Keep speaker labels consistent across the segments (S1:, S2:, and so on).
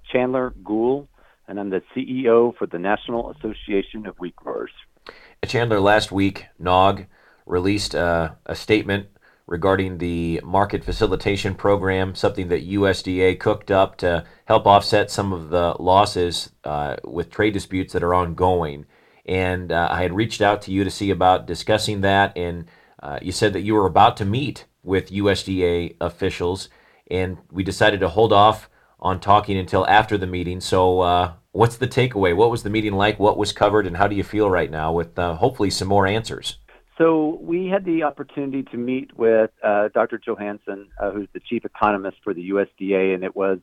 S1: Chandler Gould, and I'm the CEO for the National Association of Wheat Growers.
S2: Chandler, last week, NOG released a statement regarding the market facilitation program, something that USDA cooked up to help offset some of the losses with trade disputes that are ongoing. And I had reached out to you to see about discussing that, and you said that you were about to meet with USDA officials, and we decided to hold off on talking until after the meeting. So, what's the takeaway? What was the meeting like? What was covered, and how do you feel right now with hopefully some more answers?
S1: So we had the opportunity to meet with Dr. Johansson, who's the chief economist for the USDA, and it was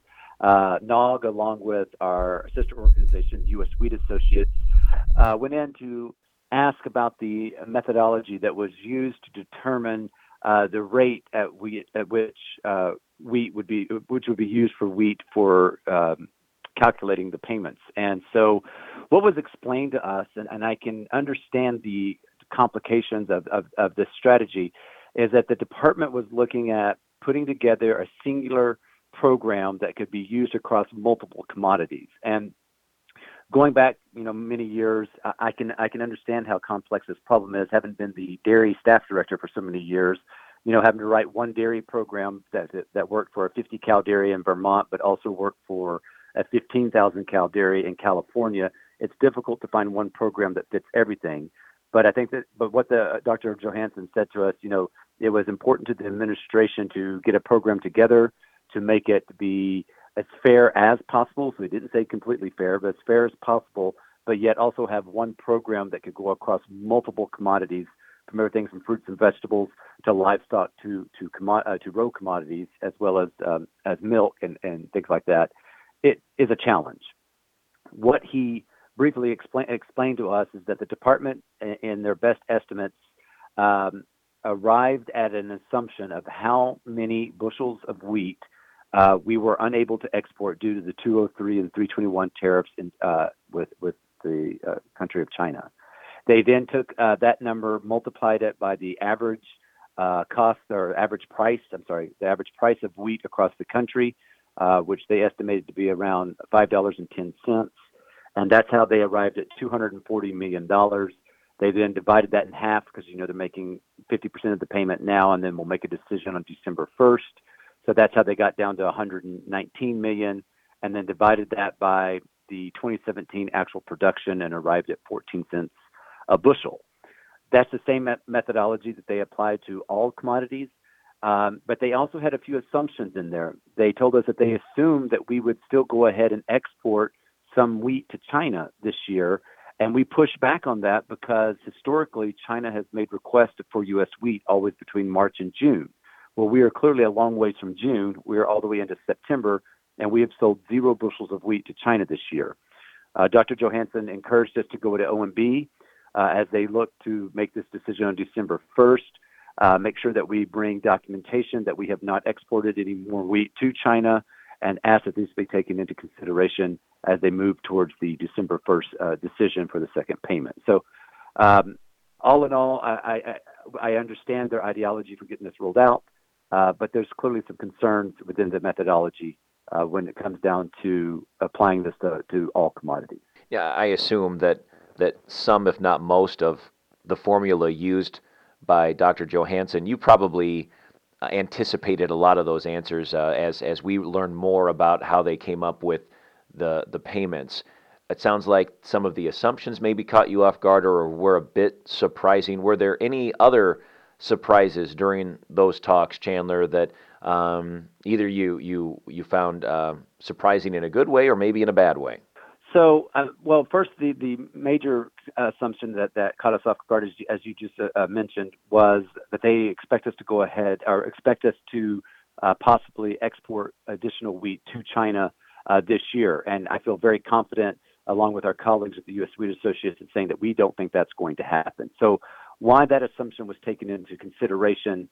S1: NOG along with our sister organization, U.S. Wheat Associates, went in to ask about the methodology that was used to determine the rate at which wheat would be used for wheat for calculating the payments. And so, what was explained to us, and I can understand the complications of this strategy, is that the department was looking at putting together a singular program that could be used across multiple commodities. And going back, many years, I can understand how complex this problem is. Having been the dairy staff director for so many years, having to write one dairy program that worked for a 50 cow dairy in Vermont, but also worked for a 15,000 cow dairy in California. It's difficult to find one program that fits everything. But I think but what the Dr. Johansson said to us, it was important to the administration to get a program together to make it be as fair as possible. So he didn't say completely fair, but as fair as possible, but yet also have one program that could go across multiple commodities, from everything from fruits and vegetables to livestock to row commodities, as well as milk and things like that. It is a challenge. What he briefly explained to us is that the department, in their best estimates, arrived at an assumption of how many bushels of wheat we were unable to export due to the 203 and 321 tariffs with the country of China. They then took that number, multiplied it by the average cost or average price. The average price of wheat across the country, which they estimated to be around $5.10. And that's how they arrived at $240 million. They then divided that in half because, they're making 50% of the payment now, and then we'll make a decision on December 1st. So that's how they got down to $119 million, and then divided that by the 2017 actual production and arrived at 14 cents a bushel. That's the same methodology that they applied to all commodities. But they also had a few assumptions in there. They told us that they assumed that we would still go ahead and export some wheat to China this year. And we pushed back on that because historically China has made requests for U.S. wheat always between March and June. Well, we are clearly a long ways from June. We're all the way into September, and we have sold 0 bushels of wheat to China this year. Dr. Johansson encouraged us to go to OMB as they look to make this decision on December 1st, make sure that we bring documentation that we have not exported any more wheat to China, and ask that this be taken into consideration as they move towards the December 1st decision for the second payment. So all in all, I understand their ideology for getting this rolled out, but there's clearly some concerns within the methodology when it comes down to applying this to all commodities.
S2: Yeah, I assume that some, if not most, of the formula used by Dr. Johansson, you probably anticipated a lot of those answers as we learn more about how they came up with the payments. It sounds like some of the assumptions maybe caught you off guard or were a bit surprising. Were there any other surprises during those talks, Chandler, that either you found surprising in a good way or maybe in a bad way?
S1: So, first, the major assumption that caught us off guard, as you just mentioned, was that they expect us to go ahead or expect us to possibly export additional wheat to China this year. And I feel very confident, along with our colleagues at the U.S. Wheat Associates, in saying that we don't think that's going to happen. So why that assumption was taken into consideration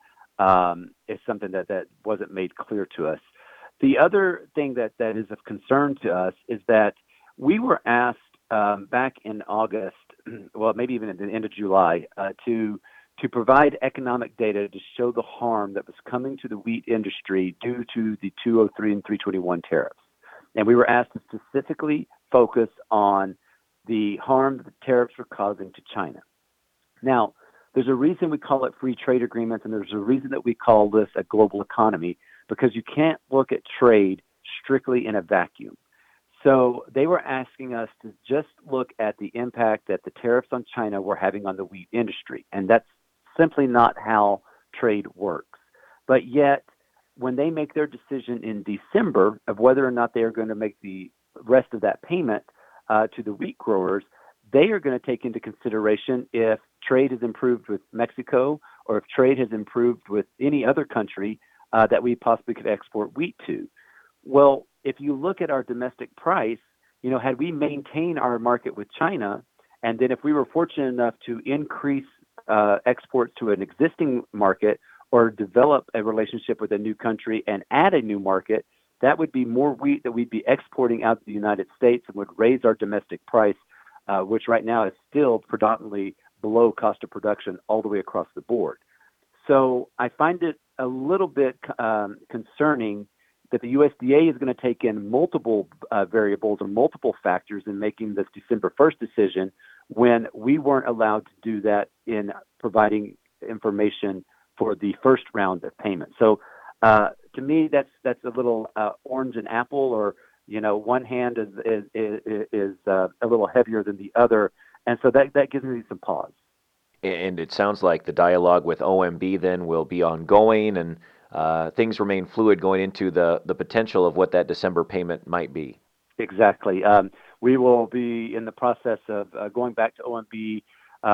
S1: is something that wasn't made clear to us. The other thing that is of concern to us is that we were asked back in August, well, maybe even at the end of July, to provide economic data to show the harm that was coming to the wheat industry due to the 203 and 321 tariffs. And we were asked to specifically focus on the harm that the tariffs were causing to China. Now, there's a reason we call it free trade agreements, and there's a reason that we call this a global economy, because you can't look at trade strictly in a vacuum. So they were asking us to just look at the impact that the tariffs on China were having on the wheat industry. And that's simply not how trade works. But yet, when they make their decision in December of whether or not they are going to make the rest of that payment to the wheat growers, they are going to take into consideration if trade has improved with Mexico or if trade has improved with any other country that we possibly could export wheat to. Well, if you look at our domestic price, had we maintained our market with China, and then if we were fortunate enough to increase exports to an existing market or develop a relationship with a new country and add a new market, that would be more wheat that we'd be exporting out to the United States and would raise our domestic price, which right now is still predominantly below cost of production all the way across the board. So I find it a little bit concerning that the USDA is going to take in multiple variables or multiple factors in making this December 1st decision when we weren't allowed to do that in providing information for the first round of payment. So to me, that's a little orange and apple, or one hand is a little heavier than the other, and so that gives me some pause.
S3: And it sounds like the dialogue with OMB then will be ongoing, and things remain fluid going into the potential of what that December payment might be.
S1: Exactly. We will be in the process of going back to OMB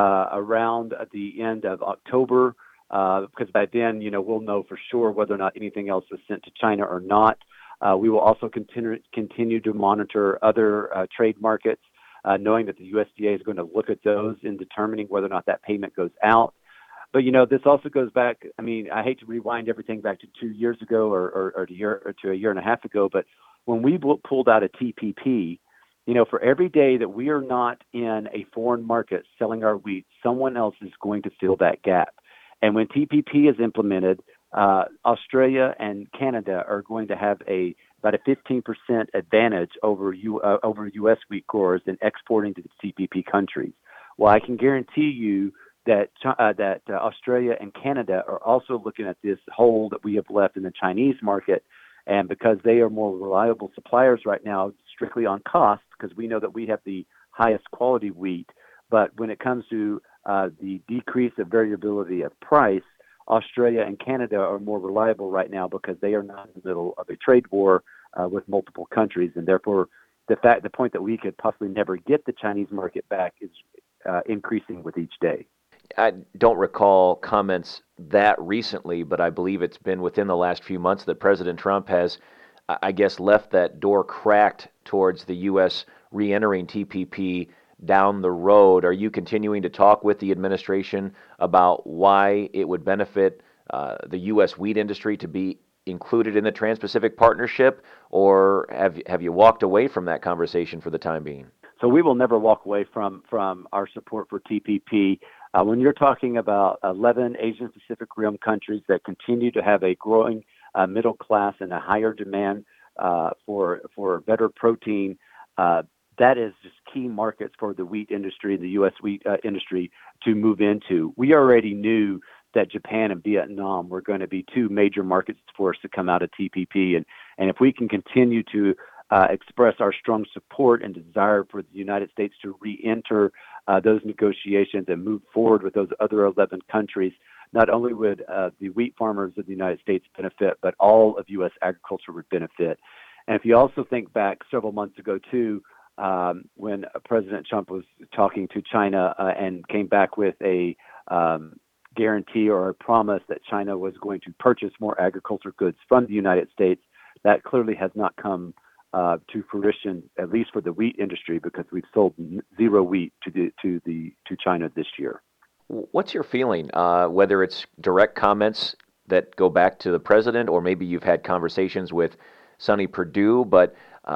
S1: around the end of October, because by then, we'll know for sure whether or not anything else was sent to China or not. We will also continue to monitor other trade markets, knowing that the USDA is going to look at those in determining whether or not that payment goes out. But, this also goes back, I hate to rewind everything back to 2 years ago or a year and a half ago, but when we pulled out a TPP, for every day that we are not in a foreign market selling our wheat, someone else is going to fill that gap. And when TPP is implemented, Australia and Canada are going to have about a 15% advantage over U.S. wheat growers in exporting to the TPP countries. Well, I can guarantee you that Australia and Canada are also looking at this hole that we have left in the Chinese market, and because they are more reliable suppliers right now, strictly on cost, because we know that we have the highest quality wheat. But when it comes to the decrease of variability of price, Australia and Canada are more reliable right now because they are not in the middle of a trade war with multiple countries, and therefore the point that we could possibly never get the Chinese market back is increasing with each day.
S3: I don't recall comments that recently, but I believe it's been within the last few months that President Trump has, I guess, left that door cracked towards the U.S. re-entering TPP down the road. Are you continuing to talk with the administration about why it would benefit the U.S. wheat industry to be included in the Trans-Pacific Partnership, or have you walked away from that conversation for the time being?
S1: So we will never walk away from our support for TPP. When you're talking about 11 Asian Pacific Rim countries that continue to have a growing middle class and a higher demand for better protein, that is just key markets for the wheat industry, the U.S. wheat industry, to move into. We already knew that Japan and Vietnam were going to be two major markets for us to come out of TPP. And if we can continue to express our strong support and desire for the United States to re-enter those negotiations and move forward with those other 11 countries, not only would the wheat farmers of the United States benefit, but all of U.S. agriculture would benefit. And if you also think back several months ago, too, when President Trump was talking to China and came back with a guarantee or a promise that China was going to purchase more agricultural goods from the United States, that clearly has not come to fruition, at least for the wheat industry, because we've sold zero wheat to China this year.
S3: What's your feeling, whether it's direct comments that go back to the president, or maybe you've had conversations with Sonny Perdue, but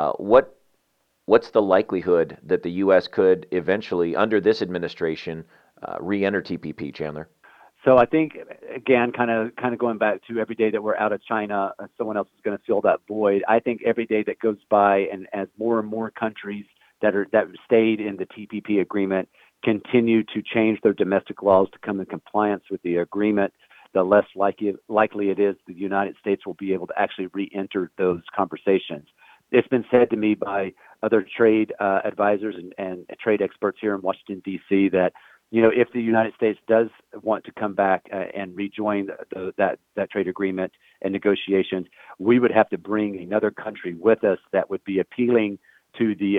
S3: what's the likelihood that the U.S. could eventually, under this administration, re-enter TPP, Chandler?
S1: So I think, again, kind of going back to every day that we're out of China, someone else is going to fill that void. I think every day that goes by, and as more and more countries that stayed in the TPP agreement continue to change their domestic laws to come in compliance with the agreement, the less likely it is the United States will be able to actually re-enter those conversations. It's been said to me by other trade advisors and trade experts here in Washington, D.C., that if the United States does want to come back and rejoin that trade agreement and negotiations, we would have to bring another country with us that would be appealing to the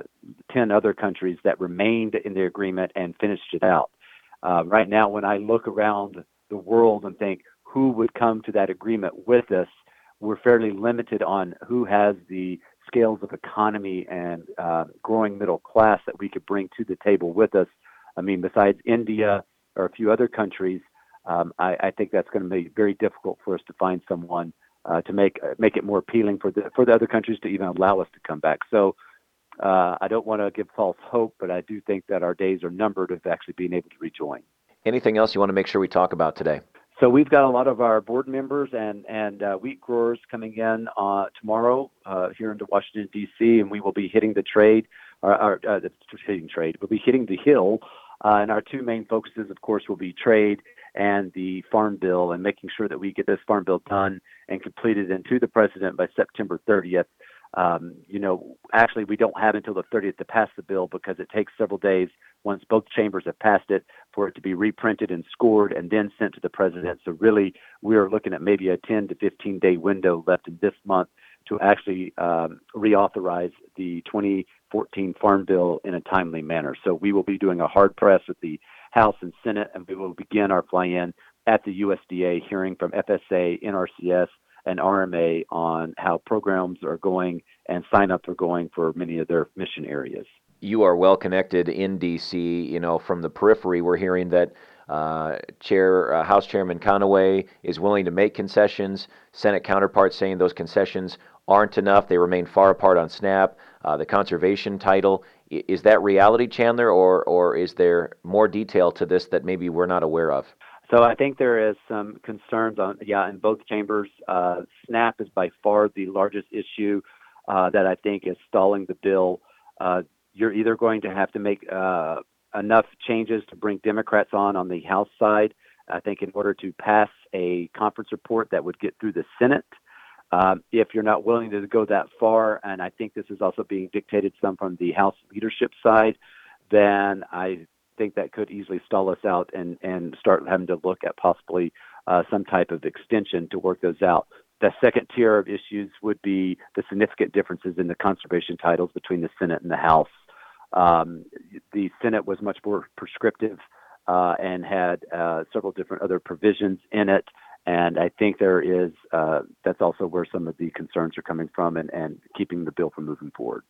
S1: 10 other countries that remained in the agreement and finished it out. Right now, when I look around the world and think who would come to that agreement with us, we're fairly limited on who has the scales of economy and growing middle class that we could bring to the table with us. I mean, besides India or a few other countries, I think that's going to be very difficult for us to find someone to make it more appealing for the other countries to even allow us to come back. So I don't want to give false hope, but I do think that our days are numbered of actually being able to rejoin.
S3: Anything else you want to make sure we talk about today?
S1: So we've got a lot of our board members and wheat growers coming in tomorrow here into Washington, D.C., and we will be hitting the trade, the trading trade. We'll be hitting the Hill, and our two main focuses, of course, will be trade and the Farm Bill, and making sure that we get this Farm Bill done and completed and to the President by September 30th. Actually, we don't have until the 30th to pass the bill because it takes several days once both chambers have passed it for it to be reprinted and scored and then sent to the President. So really, we are looking at maybe a 10 to 15-day window left in this month to actually reauthorize the 2014 Farm Bill in a timely manner. So we will be doing a hard press with the House and Senate, and we will begin our fly-in at the USDA, hearing from FSA, NRCS, and RMA on how programs are going and sign-ups are going for many of their mission areas.
S3: You are well connected in D.C. From the periphery, we're hearing that House Chairman Conaway is willing to make concessions. Senate counterparts saying those concessions aren't enough. They remain far apart on SNAP. The conservation title, is that reality, Chandler, or is there more detail to this that maybe we're not aware of?
S1: So I think there is some concerns in both chambers. SNAP is by far the largest issue that I think is stalling the bill. You're either going to have to make enough changes to bring Democrats on the House side, I think, in order to pass a conference report that would get through the Senate. If you're not willing to go that far, and I think this is also being dictated some from the House leadership side, then I think that could easily stall us out and start having to look at possibly some type of extension to work those out. The second tier of issues would be the significant differences in the conservation titles between the Senate and the House. The Senate was much more prescriptive and had several different other provisions in it. And I think that's also where some of the concerns are coming from and keeping the bill from moving forward.